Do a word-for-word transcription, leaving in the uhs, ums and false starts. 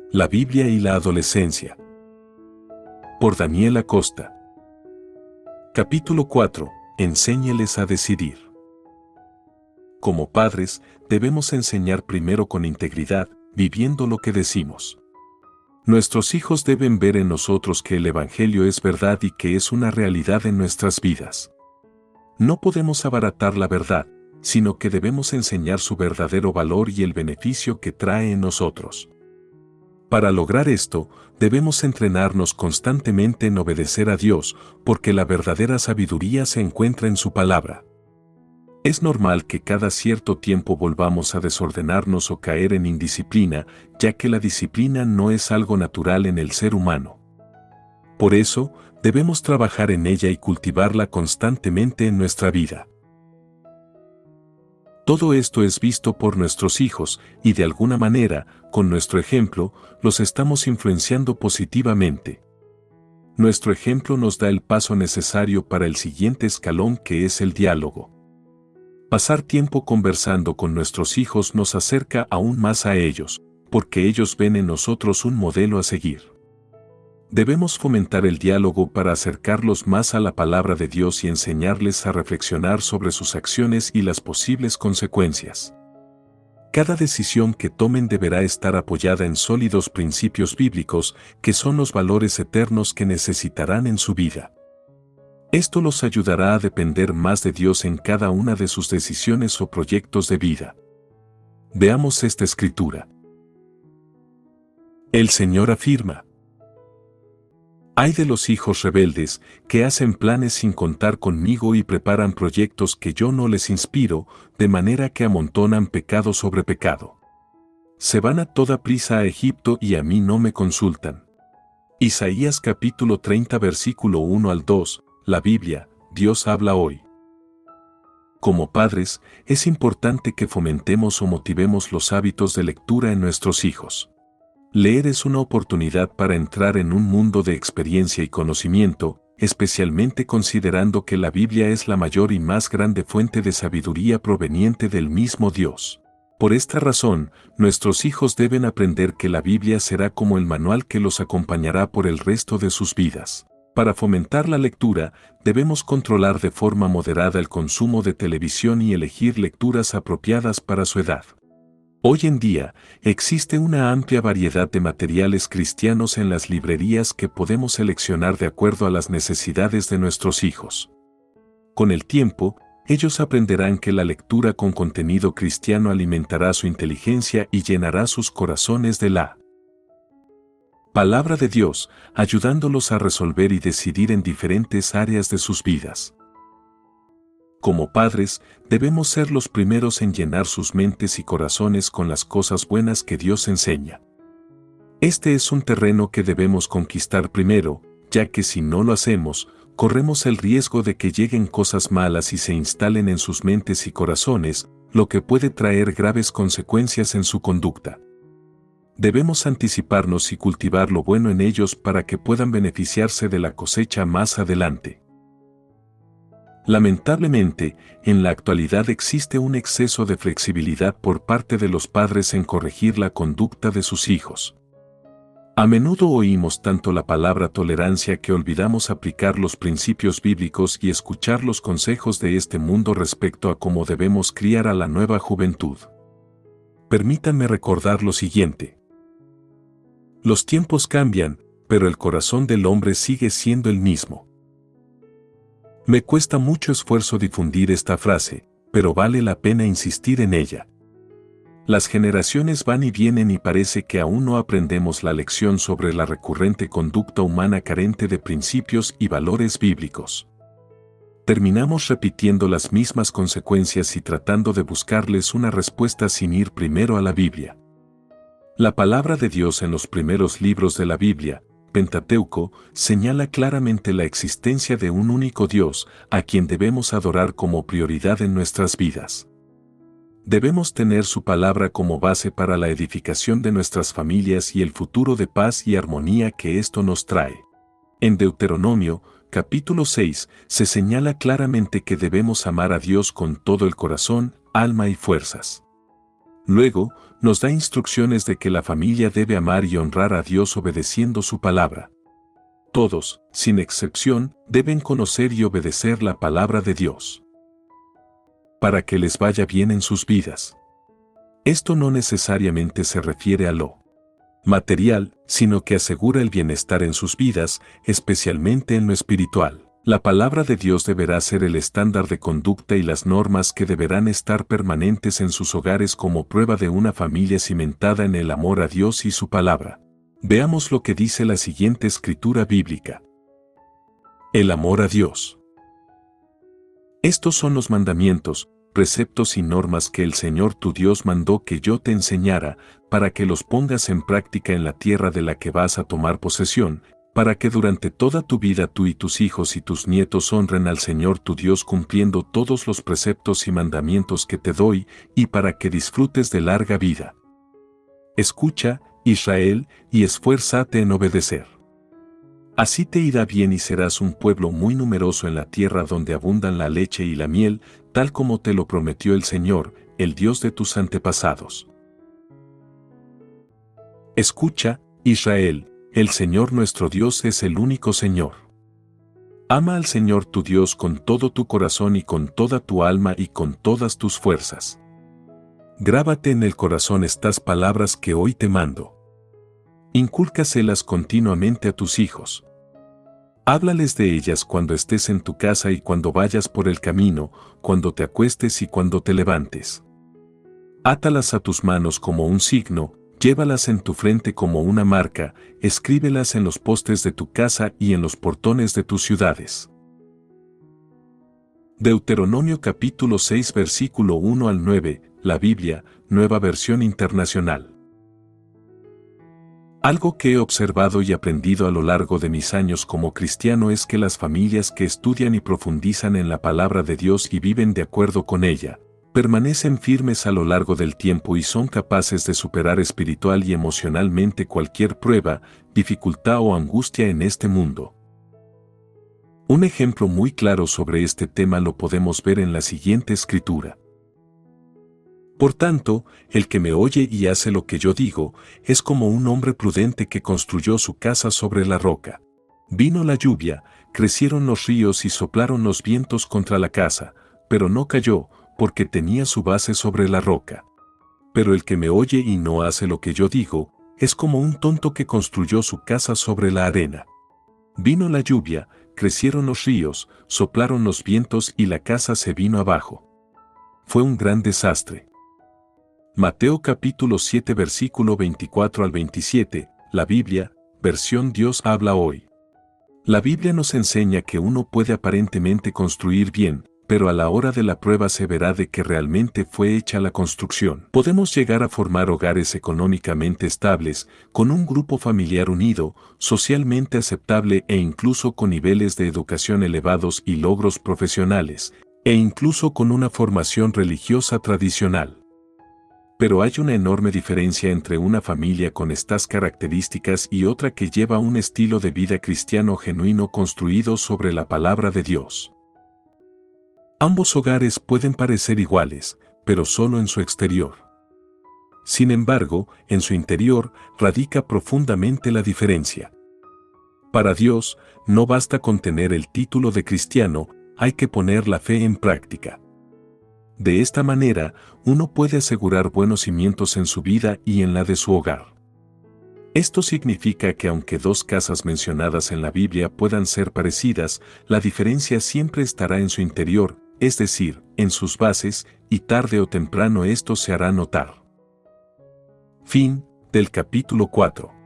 La Biblia y la adolescencia. Por Daniel Acosta. Capítulo cuatro. Enséñeles a decidir. Como padres, debemos enseñar primero con integridad, viviendo lo que decimos. Nuestros hijos deben ver en nosotros que el Evangelio es verdad y que es una realidad en nuestras vidas. No podemos abaratar la verdad, sino que debemos enseñar su verdadero valor y el beneficio que trae en nosotros. Para lograr esto, debemos entrenarnos constantemente en obedecer a Dios, porque la verdadera sabiduría se encuentra en su palabra. Es normal que cada cierto tiempo volvamos a desordenarnos o caer en indisciplina, ya que la disciplina no es algo natural en el ser humano. Por eso, debemos trabajar en ella y cultivarla constantemente en nuestra vida. Todo esto es visto por nuestros hijos y de alguna manera, con nuestro ejemplo, los estamos influenciando positivamente. Nuestro ejemplo nos da el paso necesario para el siguiente escalón, que es el diálogo. Pasar tiempo conversando con nuestros hijos nos acerca aún más a ellos, porque ellos ven en nosotros un modelo a seguir. Debemos fomentar el diálogo para acercarlos más a la palabra de Dios y enseñarles a reflexionar sobre sus acciones y las posibles consecuencias. Cada decisión que tomen deberá estar apoyada en sólidos principios bíblicos, que son los valores eternos que necesitarán en su vida. Esto los ayudará a depender más de Dios en cada una de sus decisiones o proyectos de vida. Veamos esta escritura. El Señor afirma: «Ay de los hijos rebeldes, que hacen planes sin contar conmigo y preparan proyectos que yo no les inspiro, de manera que amontonan pecado sobre pecado. Se van a toda prisa a Egipto y a mí no me consultan». Isaías capítulo treinta versículo uno al dos, la Biblia, Dios habla hoy. Como padres, es importante que fomentemos o motivemos los hábitos de lectura en nuestros hijos. Leer es una oportunidad para entrar en un mundo de experiencia y conocimiento, especialmente considerando que la Biblia es la mayor y más grande fuente de sabiduría proveniente del mismo Dios. Por esta razón, nuestros hijos deben aprender que la Biblia será como el manual que los acompañará por el resto de sus vidas. Para fomentar la lectura, debemos controlar de forma moderada el consumo de televisión y elegir lecturas apropiadas para su edad. Hoy en día, existe una amplia variedad de materiales cristianos en las librerías que podemos seleccionar de acuerdo a las necesidades de nuestros hijos. Con el tiempo, ellos aprenderán que la lectura con contenido cristiano alimentará su inteligencia y llenará sus corazones de la palabra de Dios, ayudándolos a resolver y decidir en diferentes áreas de sus vidas. Como padres, debemos ser los primeros en llenar sus mentes y corazones con las cosas buenas que Dios enseña. Este es un terreno que debemos conquistar primero, ya que si no lo hacemos, corremos el riesgo de que lleguen cosas malas y se instalen en sus mentes y corazones, lo que puede traer graves consecuencias en su conducta. Debemos anticiparnos y cultivar lo bueno en ellos para que puedan beneficiarse de la cosecha más adelante. Lamentablemente, en la actualidad existe un exceso de flexibilidad por parte de los padres en corregir la conducta de sus hijos. A menudo oímos tanto la palabra tolerancia que olvidamos aplicar los principios bíblicos y escuchar los consejos de este mundo respecto a cómo debemos criar a la nueva juventud. Permítanme recordar lo siguiente. Los tiempos cambian, pero el corazón del hombre sigue siendo el mismo. Me cuesta mucho esfuerzo difundir esta frase, pero vale la pena insistir en ella. Las generaciones van y vienen y parece que aún no aprendemos la lección sobre la recurrente conducta humana carente de principios y valores bíblicos. Terminamos repitiendo las mismas consecuencias y tratando de buscarles una respuesta sin ir primero a la Biblia. La palabra de Dios en los primeros libros de la Biblia, Pentateuco, señala claramente la existencia de un único Dios, a quien debemos adorar como prioridad en nuestras vidas. Debemos tener su palabra como base para la edificación de nuestras familias y el futuro de paz y armonía que esto nos trae. En Deuteronomio, capítulo seis, se señala claramente que debemos amar a Dios con todo el corazón, alma y fuerzas. Luego, nos da instrucciones de que la familia debe amar y honrar a Dios obedeciendo su palabra. Todos, sin excepción, deben conocer y obedecer la palabra de Dios, para que les vaya bien en sus vidas. Esto no necesariamente se refiere a lo material, sino que asegura el bienestar en sus vidas, especialmente en lo espiritual. La palabra de Dios deberá ser el estándar de conducta y las normas que deberán estar permanentes en sus hogares como prueba de una familia cimentada en el amor a Dios y su palabra. Veamos lo que dice la siguiente escritura bíblica. El amor a Dios. Estos son los mandamientos, preceptos y normas que el Señor tu Dios mandó que yo te enseñara, para que los pongas en práctica en la tierra de la que vas a tomar posesión, para que durante toda tu vida tú y tus hijos y tus nietos honren al Señor tu Dios cumpliendo todos los preceptos y mandamientos que te doy, y para que disfrutes de larga vida. Escucha, Israel, y esfuérzate en obedecer. Así te irá bien y serás un pueblo muy numeroso en la tierra donde abundan la leche y la miel, tal como te lo prometió el Señor, el Dios de tus antepasados. Escucha, Israel, el Señor nuestro Dios es el único Señor. Ama al Señor tu Dios con todo tu corazón y con toda tu alma y con todas tus fuerzas. Grábate en el corazón estas palabras que hoy te mando. Incúlcaselas continuamente a tus hijos. Háblales de ellas cuando estés en tu casa y cuando vayas por el camino, cuando te acuestes y cuando te levantes. Átalas a tus manos como un signo, llévalas en tu frente como una marca, escríbelas en los postes de tu casa y en los portones de tus ciudades. Deuteronomio capítulo seis versículo uno al nueve, la Biblia, Nueva Versión Internacional. Algo que he observado y aprendido a lo largo de mis años como cristiano es que las familias que estudian y profundizan en la palabra de Dios y viven de acuerdo con ella, permanecen firmes a lo largo del tiempo y son capaces de superar espiritual y emocionalmente cualquier prueba, dificultad o angustia en este mundo. Un ejemplo muy claro sobre este tema lo podemos ver en la siguiente escritura. Por tanto, el que me oye y hace lo que yo digo, es como un hombre prudente que construyó su casa sobre la roca. Vino la lluvia, crecieron los ríos y soplaron los vientos contra la casa, pero no cayó, porque tenía su base sobre la roca. Pero el que me oye y no hace lo que yo digo, es como un tonto que construyó su casa sobre la arena. Vino la lluvia, crecieron los ríos, soplaron los vientos y la casa se vino abajo. Fue un gran desastre. Mateo capítulo siete versículo veinticuatro al veintisiete, la Biblia, versión Dios habla hoy. La Biblia nos enseña que uno puede aparentemente construir bien, pero a la hora de la prueba se verá de que realmente fue hecha la construcción. Podemos llegar a formar hogares económicamente estables, con un grupo familiar unido, socialmente aceptable e incluso con niveles de educación elevados y logros profesionales, e incluso con una formación religiosa tradicional. Pero hay una enorme diferencia entre una familia con estas características y otra que lleva un estilo de vida cristiano genuino construido sobre la palabra de Dios. Ambos hogares pueden parecer iguales, pero solo en su exterior. Sin embargo, en su interior radica profundamente la diferencia. Para Dios, no basta con tener el título de cristiano, hay que poner la fe en práctica. De esta manera, uno puede asegurar buenos cimientos en su vida y en la de su hogar. Esto significa que aunque dos casas mencionadas en la Biblia puedan ser parecidas, la diferencia siempre estará en su interior, es decir, en sus bases, y tarde o temprano esto se hará notar. Fin del capítulo cuatro.